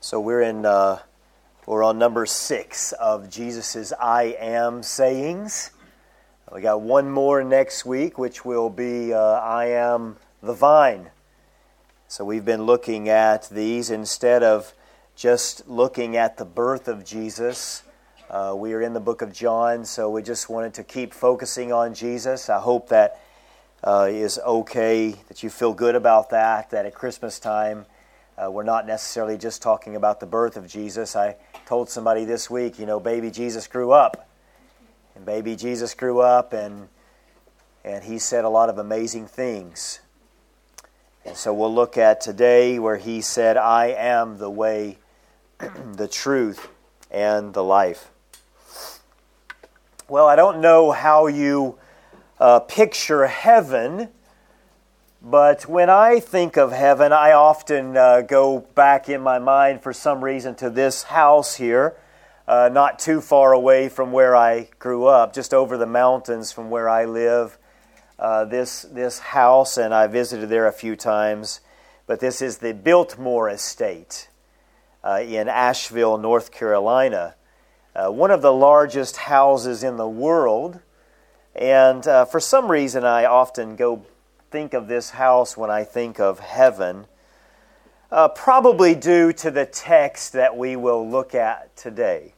So we're on number 6 of Jesus' I am sayings. We got one more next week, which will be I am the vine. So we've been looking at these instead of just looking at the birth of Jesus. We are in the book of John, so we just wanted to keep focusing on Jesus. I hope that is okay, that you feel good about that at Christmas time we're not necessarily just talking about the birth of Jesus. I told somebody this week, baby Jesus grew up. And baby Jesus grew up and he said a lot of amazing things. And so we'll look at today where he said, I am the way, the truth, and the life. Well, I don't know how you picture heaven, but when I think of heaven, I often go back in my mind for some reason to this house here, not too far away from where I grew up, just over the mountains from where I live. This house, and I visited there a few times, but this is the Biltmore Estate in Asheville, North Carolina. One of the largest houses in the world, and for some reason I often think of this house when I think of heaven, probably due to the text that we will look at today.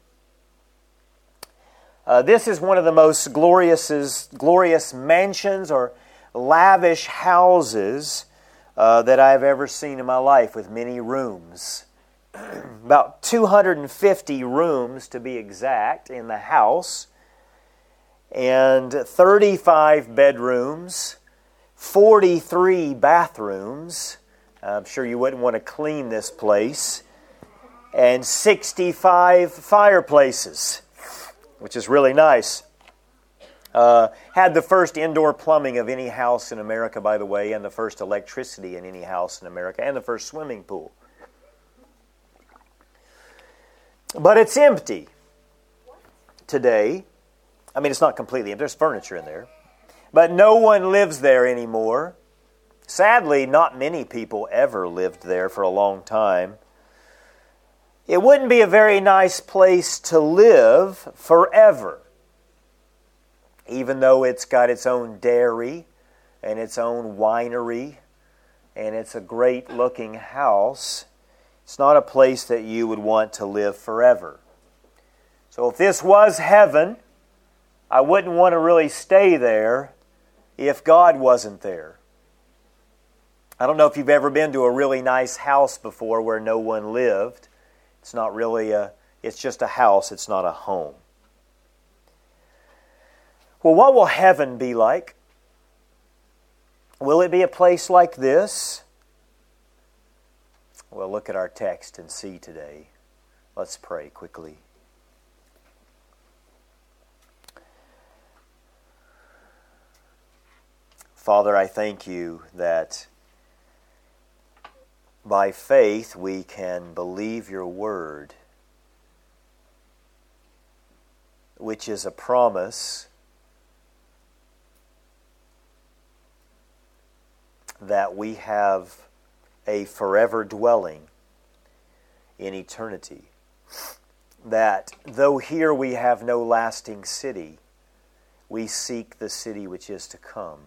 This is one of the most glorious mansions or lavish houses that I've ever seen in my life, with many rooms. About 250 rooms to be exact in the house, and 35 bedrooms, 43 bathrooms. I'm sure you wouldn't want to clean this place. And 65 fireplaces, which is really nice. Had the first indoor plumbing of any house in America, by the way, and the first electricity in any house in America, and the first swimming pool. But it's empty today. I mean, it's not completely empty. There's furniture in there. But no one lives there anymore. Sadly, not many people ever lived there for a long time. It wouldn't be a very nice place to live forever, even though it's got its own dairy and its own winery, and it's a great-looking house. It's not a place that you would want to live forever. So if this was heaven, I wouldn't want to really stay there if God wasn't there. I don't know if you've ever been to a really nice house before where no one lived. It's not really it's just a house, it's not a home. Well, what will heaven be like? Will it be a place like this? Well, look at our text and see today. Let's pray quickly. Father, I thank you that by faith we can believe your word, which is a promise that we have a forever dwelling in eternity. That though here we have no lasting city, we seek the city which is to come.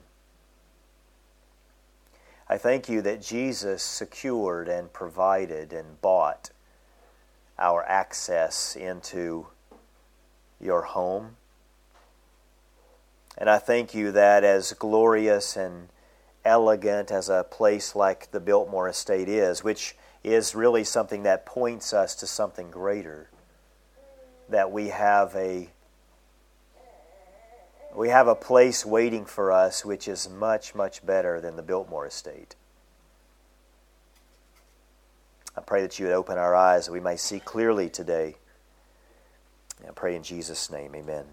I thank you that Jesus secured and provided and bought our access into your home. And I thank you that as glorious and elegant as a place like the Biltmore Estate is, which is really something that points us to something greater, that we have a place waiting for us which is much, much better than the Biltmore Estate. I pray that you would open our eyes that we may see clearly today. I pray in Jesus' name, amen.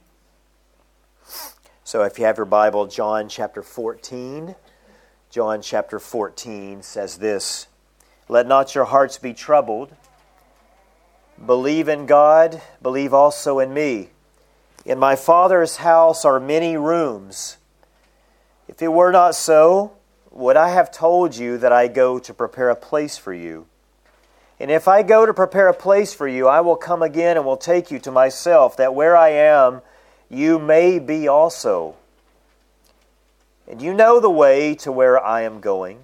So if you have your Bible, John chapter 14. John chapter 14 says this, "Let not your hearts be troubled. Believe in God, believe also in me. In my Father's house are many rooms. If it were not so, would I have told you that I go to prepare a place for you? And if I go to prepare a place for you, I will come again and will take you to myself, that where I am, you may be also. And you know the way to where I am going."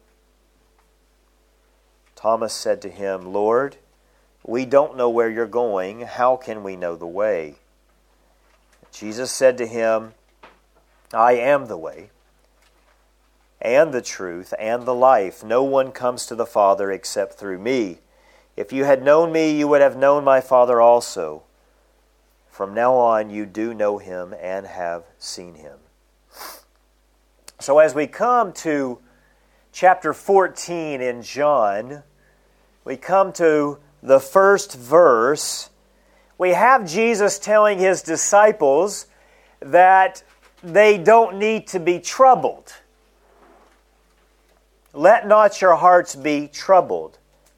Thomas said to him, "Lord, we don't know where you're going. How can we know the way?" Jesus said to him, "I am the way, and the truth, and the life. No one comes to the Father except through me. If you had known me, you would have known my Father also. From now on, you do know him and have seen him." So as we come to chapter 14 in John, we come to the first verse. We have Jesus telling his disciples that they don't need to be troubled. "Let not your hearts be troubled."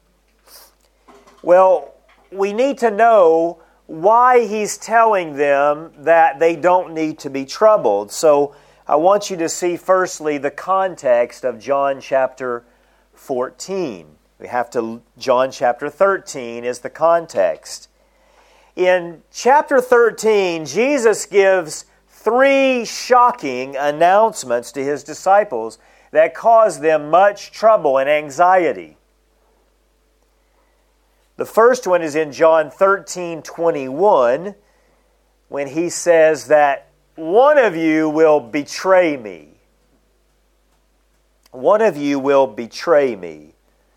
Well, we need to know why he's telling them that they don't need to be troubled. So I want you to see firstly the context of John chapter 14. John chapter 13 is the context. In chapter 13, Jesus gives 3 shocking announcements to his disciples that cause them much trouble and anxiety. The first one is in John 13:21, when he says that one of you will betray me. One of you will betray me.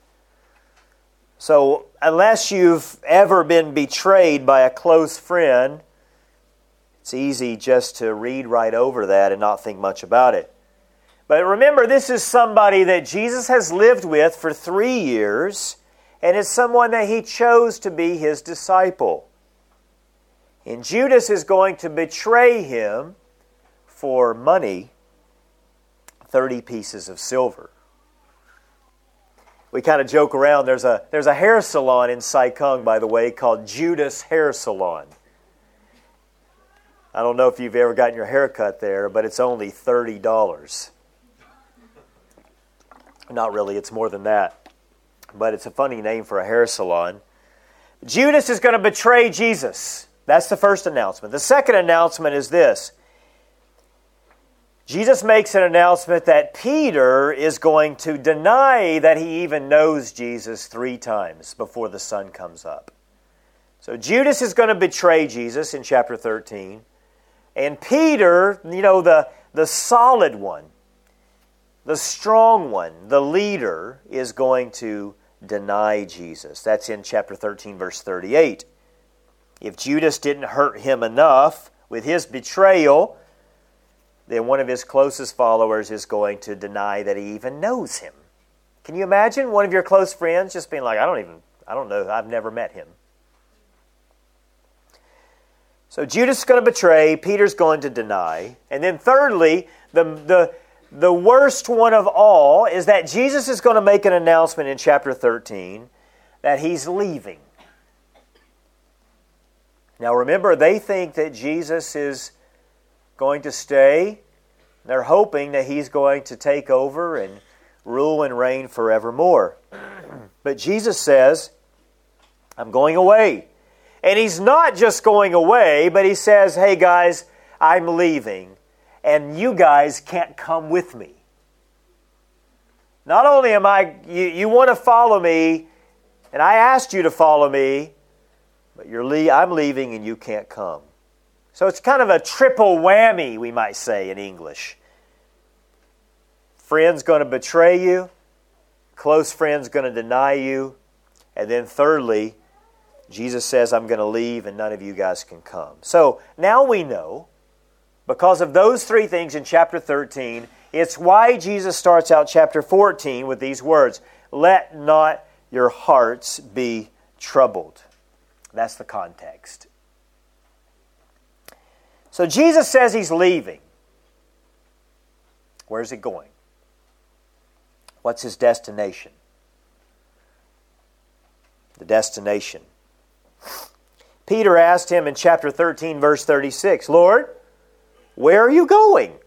So, unless you've ever been betrayed by a close friend, it's easy just to read right over that and not think much about it. But remember, this is somebody that Jesus has lived with for 3 years, and it's someone that he chose to be his disciple. And Judas is going to betray him for money, 30 pieces of silver. We kind of joke around. There's a hair salon in Sai Kung, by the way, called Judas Hair Salon. I don't know if you've ever gotten your hair cut there, but it's only $30. Not really, it's more than that. But it's a funny name for a hair salon. Judas is going to betray Jesus. That's the first announcement. The second announcement is this. Jesus makes an announcement that Peter is going to deny that he even knows Jesus 3 times before the sun comes up. So Judas is going to betray Jesus in chapter 13. And Peter, the solid one, the strong one, the leader, is going to deny Jesus. That's in chapter 13, verse 38. If Judas didn't hurt him enough with his betrayal, then one of his closest followers is going to deny that he even knows him. Can you imagine one of your close friends just being like, I don't know, I've never met him. So Judas is going to betray, Peter's going to deny. And then thirdly, the worst one of all is that Jesus is going to make an announcement in chapter 13 that he's leaving. Now remember, they think that Jesus is going to stay. They're hoping that he's going to take over and rule and reign forevermore. But Jesus says, I'm going away. And he's not just going away, but he says, hey guys, I'm leaving. And you guys can't come with me. Not only you want to follow me, and I asked you to follow me, but I'm leaving and you can't come. So it's kind of a triple whammy, we might say in English. Friend's going to betray you, close friend's going to deny you, and then thirdly, Jesus says, I'm going to leave and none of you guys can come. So now we know, because of those 3 things in chapter 13, it's why Jesus starts out chapter 14 with these words, let not your hearts be troubled. That's the context. So Jesus says he's leaving. Where's he going? What's his destination? The destination. Peter asked him in chapter 13, verse 36, Lord, where are you going?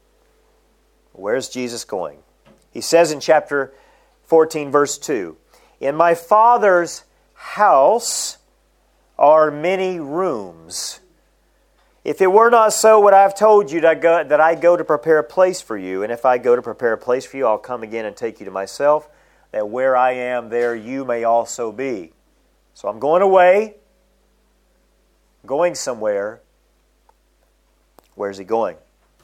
Where's Jesus going? He says in chapter 14, verse 2, In my Father's house are many rooms. If it were not so, would I have told you that I go to prepare a place for you? And if I go to prepare a place for you, I'll come again and take you to myself, that where I am, there you may also be. So I'm going away, going somewhere. Where's he going?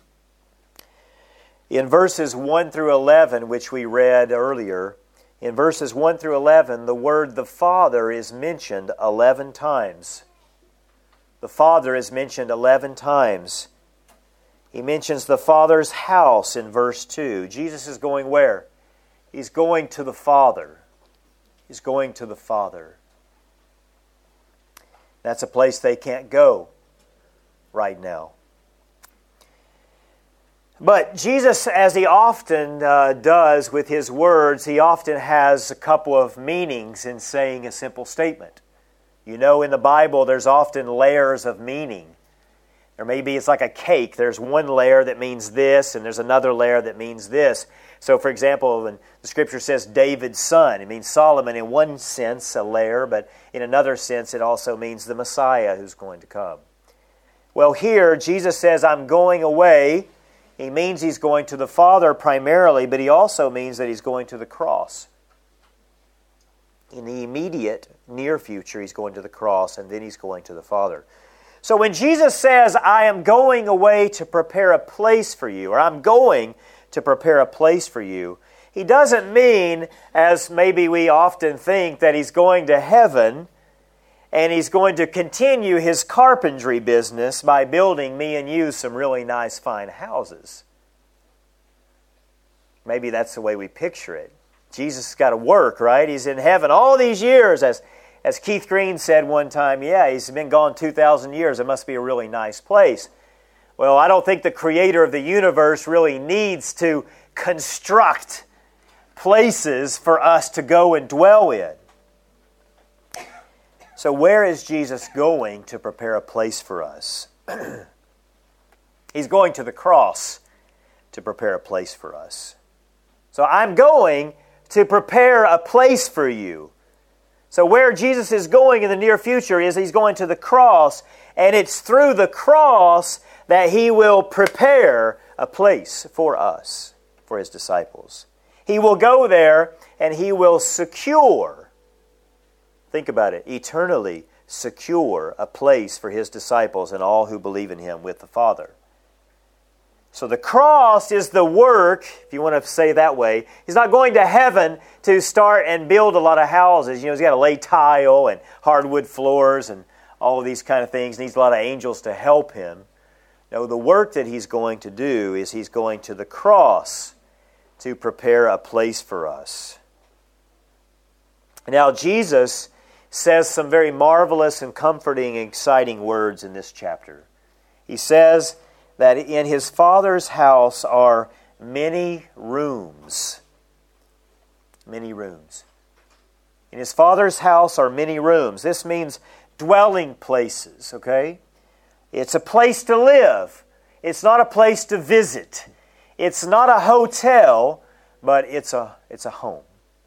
In verses 1 through 11, which we read earlier, in verses 1 through 11, the word the Father is mentioned 11 times. The Father is mentioned 11 times. He mentions the Father's house in verse 2. Jesus is going where? He's going to the Father. He's going to the Father. That's a place they can't go right now. But Jesus, as he often does with his words, he often has a couple of meanings in saying a simple statement. You know, in the Bible, there's often layers of meaning. Or maybe it's like a cake. There's one layer that means this, and there's another layer that means this. So, for example, when the Scripture says David's son, it means Solomon in one sense, a layer, but in another sense, it also means the Messiah who's going to come. Well, here, Jesus says, I'm going away. He means he's going to the Father primarily, but he also means that he's going to the cross. In the immediate, near future, he's going to the cross, and then he's going to the Father. So when Jesus says, I am going away to prepare a place for you, or I'm going to prepare a place for you, he doesn't mean, as maybe we often think, that he's going to heaven and he's going to continue his carpentry business by building me and you some really nice, fine houses. Maybe that's the way we picture it. Jesus has got to work, right? He's in heaven all these years. As Keith Green said one time, yeah, he's been gone 2,000 years. It must be a really nice place. Well, I don't think the creator of the universe really needs to construct places for us to go and dwell in. So where is Jesus going to prepare a place for us? He's going to the cross to prepare a place for us. So I'm going to prepare a place for you. So where Jesus is going in the near future is he's going to the cross, and it's through the cross that he will prepare a place for us, for his disciples. He will go there and he will secure, think about it, eternally secure a place for his disciples and all who believe in him with the Father. So the cross is the work, if you want to say it that way. He's not going to heaven to start and build a lot of houses. You know, he's got to lay tile and hardwood floors and all of these kind of things. He needs a lot of angels to help him. No, the work that he's going to do is he's going to the cross to prepare a place for us. Now, Jesus says some very marvelous and comforting and exciting words in this chapter. He says that in his Father's house are many rooms. Many rooms. In his Father's house are many rooms. This means dwelling places, okay? It's a place to live. It's not a place to visit. It's not a hotel, but it's a home.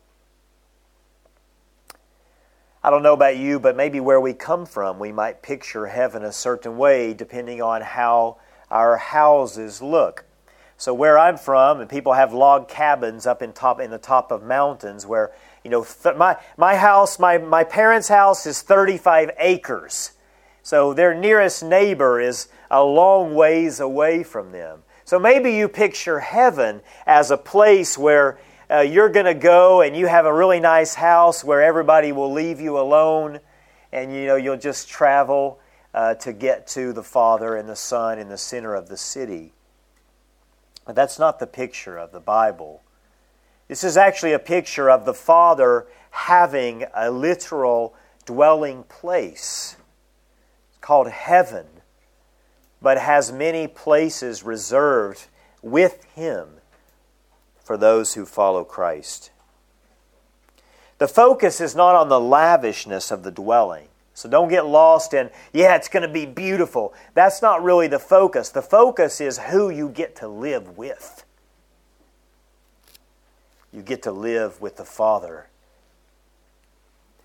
I don't know about you, but maybe where we come from, we might picture heaven a certain way depending on how our houses look. So where I'm from, and people have log cabins up in the top of mountains where, you know, my house, my parents' house is 35 acres. So their nearest neighbor is a long ways away from them. So maybe you picture heaven as a place where you're going to go and you have a really nice house where everybody will leave you alone, and you know you'll just travel to get to the Father and the Son in the center of the city. But that's not the picture of the Bible. This is actually a picture of the Father having a literal dwelling place. It's called heaven, but has many places reserved with Him for those who follow Christ. The focus is not on the lavishness of the dwelling. So don't get lost in, it's going to be beautiful. That's not really the focus. The focus is who you get to live with. You get to live with the Father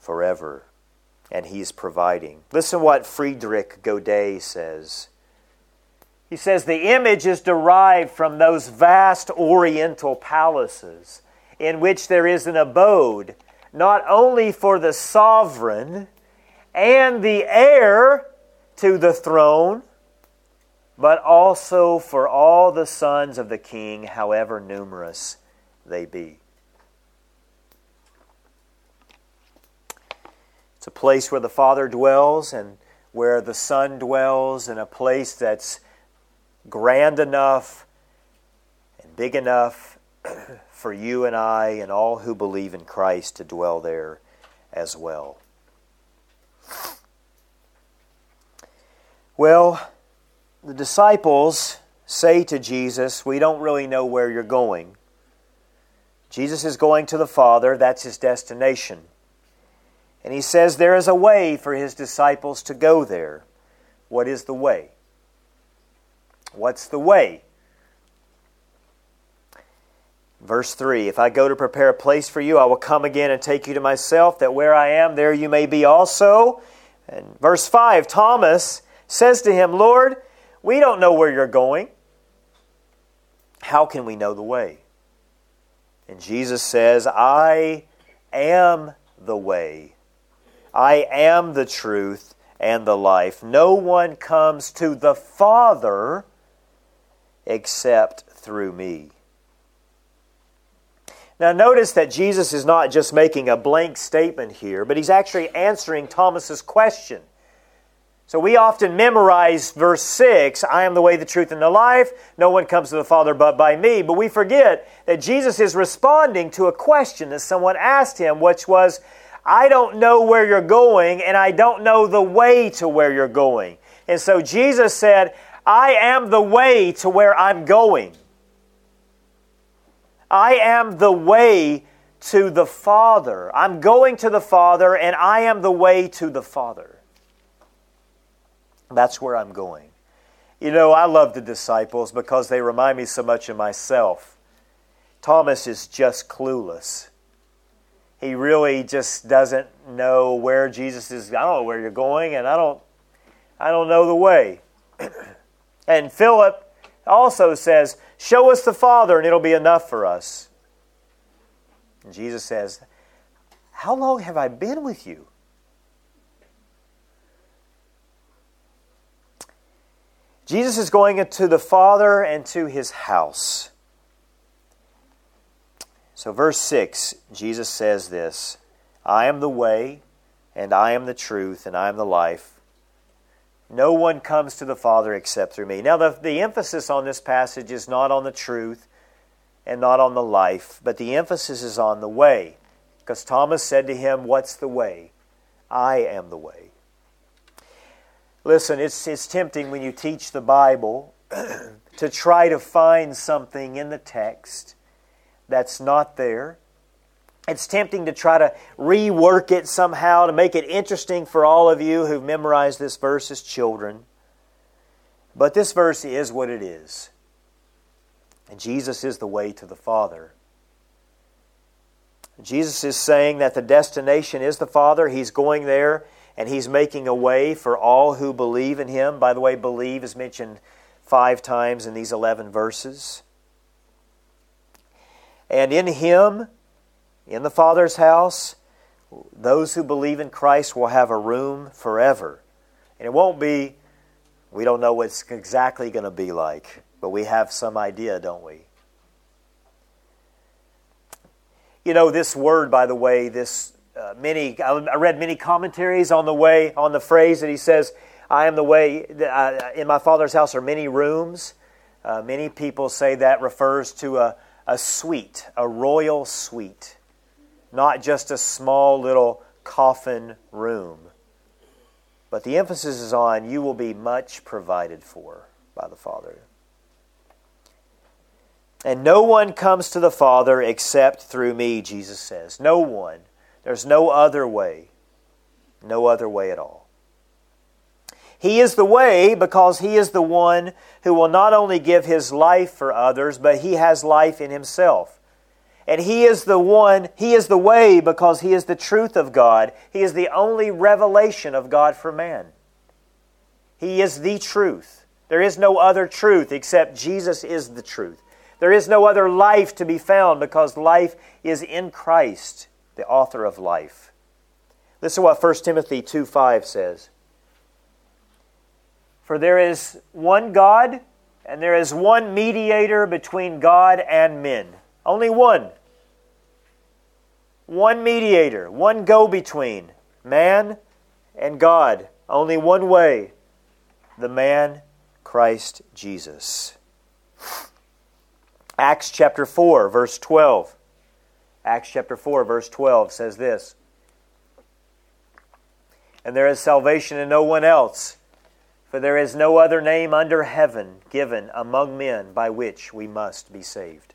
forever. And He's providing. Listen what Friedrich Godet says. He says, the image is derived from those vast oriental palaces in which there is an abode, not only for the sovereign and the heir to the throne, but also for all the sons of the king, however numerous they be. It's a place where the Father dwells and where the Son dwells, and a place that's grand enough and big enough for you and I and all who believe in Christ to dwell there as well. Well, the disciples say to Jesus, we don't really know where you're going. Jesus is going to the Father. That's His destination. And He says there is a way for His disciples to go there. What is the way? What's the way? Verse 3, if I go to prepare a place for you, I will come again and take you to myself, that where I am, there you may be also. And verse 5, Thomas says to Him, Lord, we don't know where you're going. How can we know the way? And Jesus says, I am the way. I am the truth and the life. No one comes to the Father except through me. Now notice that Jesus is not just making a blank statement here, but He's actually answering Thomas's question. So we often memorize verse 6, I am the way, the truth, and the life. No one comes to the Father but by me. But we forget that Jesus is responding to a question that someone asked Him, which was, I don't know where you're going, and I don't know the way to where you're going. And so Jesus said, I am the way to where I'm going. I am the way to the Father. I'm going to the Father, and I am the way to the Father. That's where I'm going. You know, I love the disciples because they remind me so much of myself. Thomas is just clueless. He really just doesn't know where Jesus is. I don't know where you're going, and I don't know the way. And Philip also says, show us the Father, and it'll be enough for us. And Jesus says, how long have I been with you? Jesus is going into the Father and to His house. So verse 6, Jesus says this, I am the way, and I am the truth, and I am the life. No one comes to the Father except through me. Now the emphasis on this passage is not on the truth and not on the life, but the emphasis is on the way. Because Thomas said to Him, what's the way? I am the way. Listen, it's tempting when you teach the Bible to try to find something in the text that's not there. It's tempting to try to rework it somehow to make it interesting for all of you who've memorized this verse as children. But this verse is what it is. And Jesus is the way to the Father. Jesus is saying that the destination is the Father. He's going there. And He's making a way for all who believe in Him. By the way, believe is mentioned 5 times in these 11 verses. And in Him, in the Father's house, those who believe in Christ will have a room forever. And it won't be, we don't know what it's exactly going to be like, but we have some idea, don't we? You know, this word, by the way, I read many commentaries on the phrase that He says, I am the way, in my Father's house are many rooms. Many people say that refers to a suite, a royal suite, not just a small little coffin room. But the emphasis is on, you will be much provided for by the Father. And no one comes to the Father except through me, Jesus says. No one. There's no other way. No other way at all. He is the way because He is the one who will not only give His life for others, but He has life in Himself. And He is the one, He is the way because He is the truth of God. He is the only revelation of God for man. He is the truth. There is no other truth except Jesus is the truth. There is no other life to be found because life is in Christ, the author of life. Listen to what 1 Timothy 2:5 says. For there is one God, and there is one mediator between God and men. Only one. One mediator, one go-between, man and God. Only one way, the man, Christ Jesus. Acts chapter 4, verse 12. Acts chapter 4, verse 12 says this. And there is salvation in no one else, for there is no other name under heaven given among men by which we must be saved.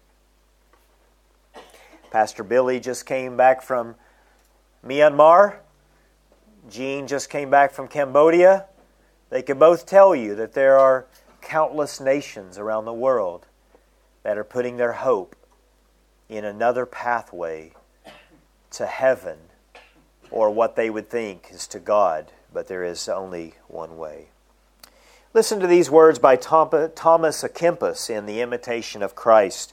Pastor Billy just came back from Myanmar. Gene just came back from Cambodia. They could both tell you that there are countless nations around the world that are putting their hope in another pathway to heaven, or what they would think is to God, but there is only one way. Listen to these words by Thomas à Kempis in The Imitation of Christ.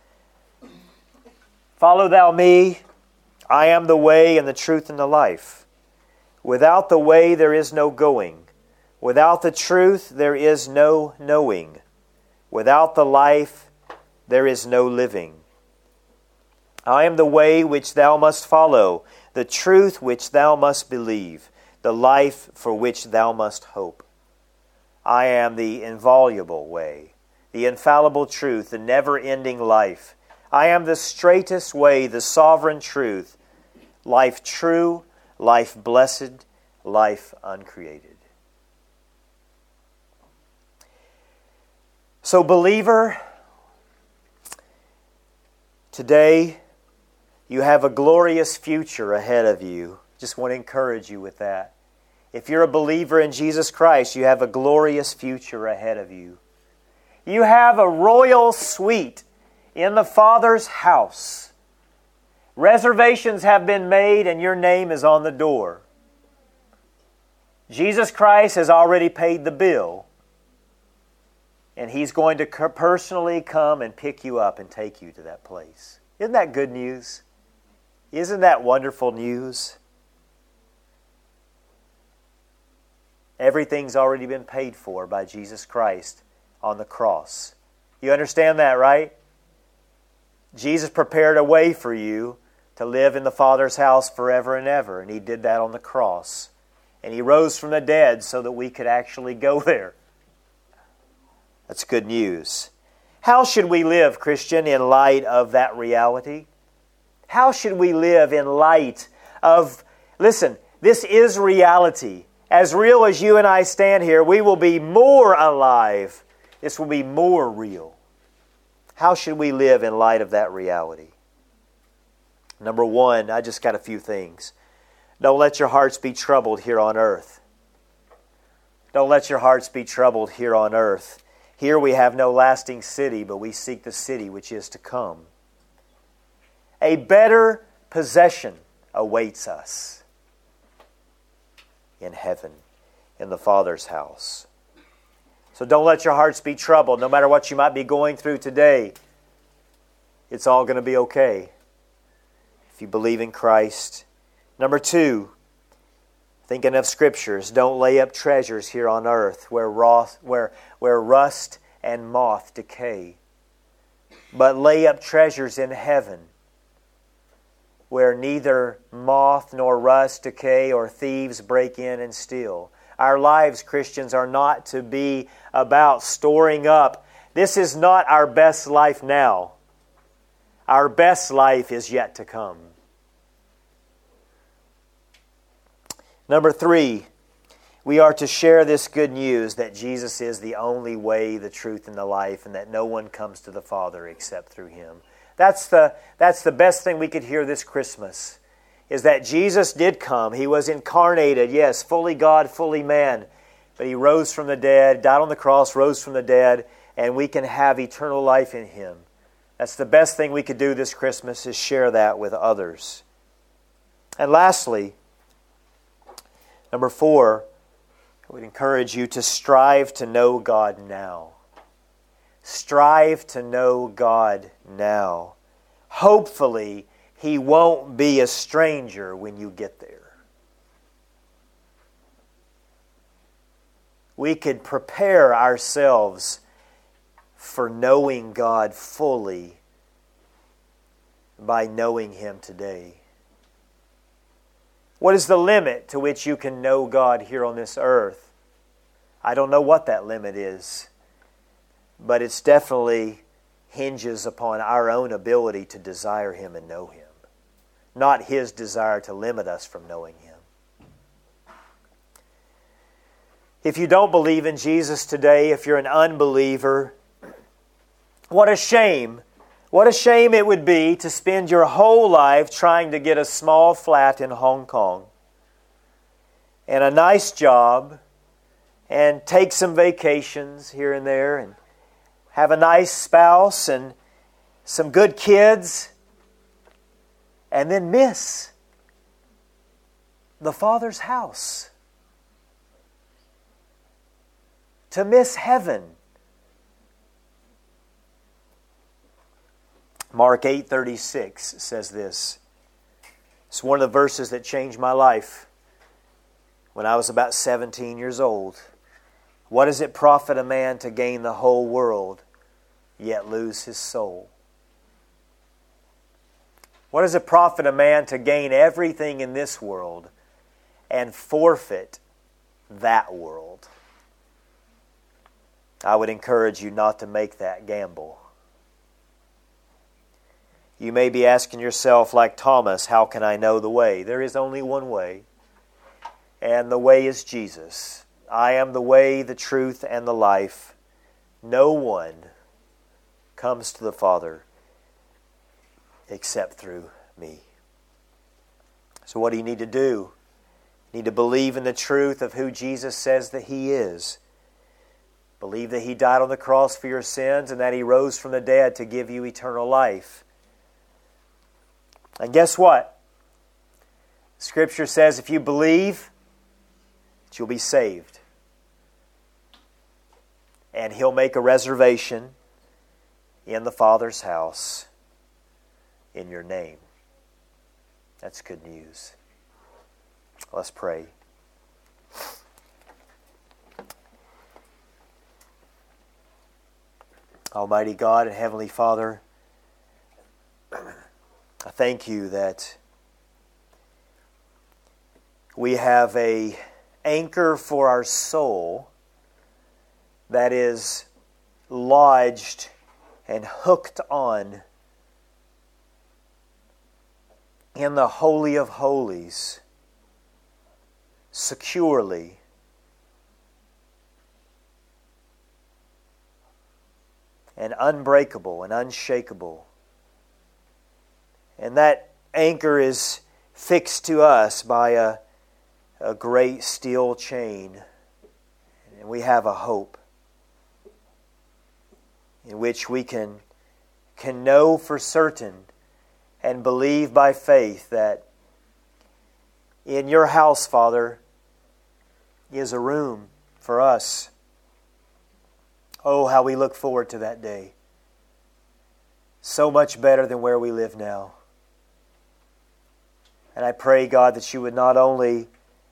Follow thou me, I am the way and the truth and the life. Without the way there is no going. Without the truth there is no knowing. Without the life there is no living. I am the way which thou must follow, the truth which thou must believe, the life for which thou must hope. I am the inviolable way, the infallible truth, the never-ending life. I am the straightest way, the sovereign truth, life true, life blessed, life uncreated. So, believer, today you have a glorious future ahead of you. Just want to encourage you with that. If you're a believer in Jesus Christ, you have a glorious future ahead of you. You have a royal suite in the Father's house. Reservations have been made and your name is on the door. Jesus Christ has already paid the bill. And He's going to personally come and pick you up and take you to that place. Isn't that good news? Isn't that wonderful news? Everything's already been paid for by Jesus Christ on the cross. You understand that, right? Jesus prepared a way for you to live in the Father's house forever and ever, and He did that on the cross. And He rose from the dead so that we could actually go there. That's good news. How should we live, Christian, in light of that reality? How should we live in light of, listen, this is reality. As real as you and I stand here, we will be more alive. This will be more real. How should we live in light of that reality? Number one, I just got a few things. Don't let your hearts be troubled here on earth. Don't let your hearts be troubled here on earth. Here we have no lasting city, but we seek the city which is to come. A better possession awaits us in heaven, in the Father's house. So don't let your hearts be troubled. No matter what you might be going through today, it's all going to be okay if you believe in Christ. Number two, thinking of Scriptures, don't lay up treasures here on earth where rust and moth decay, but lay up treasures in heaven where neither moth nor rust decay or thieves break in and steal. Our lives, Christians, are not to be about storing up. This is not our best life now. Our best life is yet to come. Number three, we are to share this good news that Jesus is the only way, the truth, and the life, and that no one comes to the Father except through Him. That's the best thing we could hear this Christmas, is that Jesus did come. He was incarnated, yes, fully God, fully man. But He rose from the dead, died on the cross, rose from the dead, and we can have eternal life in Him. That's the best thing we could do this Christmas, is share that with others. And lastly, number 4, I would encourage you to strive to know God now. Strive to know God now. Hopefully, He won't be a stranger when you get there. We could prepare ourselves for knowing God fully by knowing Him today. What is the limit to which you can know God here on this earth? I don't know what that limit is, but it's definitely hinges upon our own ability to desire Him and know Him, not His desire to limit us from knowing Him. If you don't believe in Jesus today, if you're an unbeliever, what a shame. What a shame it would be to spend your whole life trying to get a small flat in Hong Kong and a nice job and take some vacations here and there and have a nice spouse and some good kids and then miss the Father's house. To miss heaven. Mark 8:36 says this. It's one of the verses that changed my life when I was about 17 years old. What does it profit a man to gain the whole world, yet lose his soul? What does it profit a man to gain everything in this world and forfeit that world? I would encourage you not to make that gamble. You may be asking yourself, like Thomas, how can I know the way? There is only one way, and the way is Jesus. I am the way, the truth, and the life. No one comes to the Father except through me. So what do you need to do? You need to believe in the truth of who Jesus says that He is. Believe that He died on the cross for your sins and that He rose from the dead to give you eternal life. And guess what? Scripture says if you believe, you'll be saved. And He'll make a reservation in the Father's house in your name. That's good news. Let's pray. Almighty God and Heavenly Father, I thank You that we have an anchor for our soul that is lodged and hooked on in the Holy of Holies, securely. And unbreakable and unshakable. And that anchor is fixed to us by a great steel chain. And we have a hope in which we can know for certain and believe by faith that in Your house, Father, is a room for us. Oh, how we look forward to that day. So much better than where we live now. And I pray, God, that You would not only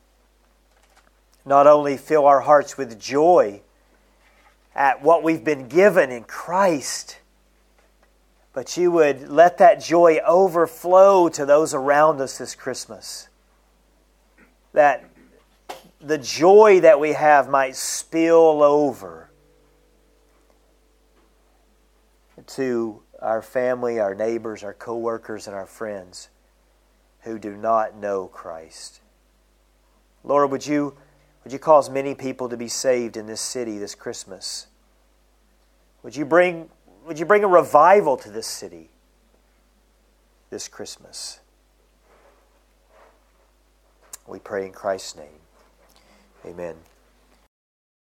fill our hearts with joy at what we've been given in Christ, but You would let that joy overflow to those around us this Christmas. That the joy that we have might spill over to our family, our neighbors, our co-workers, and our friends who do not know Christ. Lord, would you cause many people to be saved in this city this Christmas? Would you bring a revival to this city this Christmas? We pray in Christ's name. Amen.